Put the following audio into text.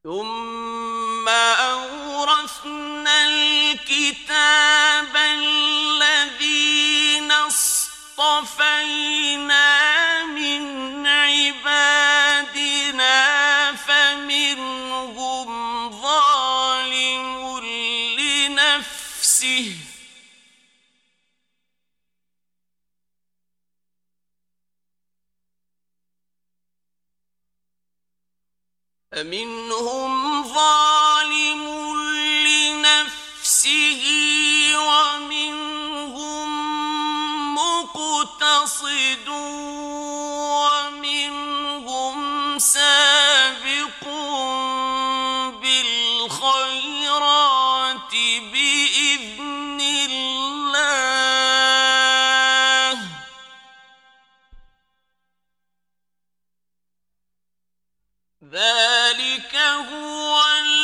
ثم أورثنا الكتاب الذين اصطفينا من عبادنا فمنهم ظالم لنفسه ومنهم مقتصد ومنهم سابق بالخيرات بإذن الله ذلك هو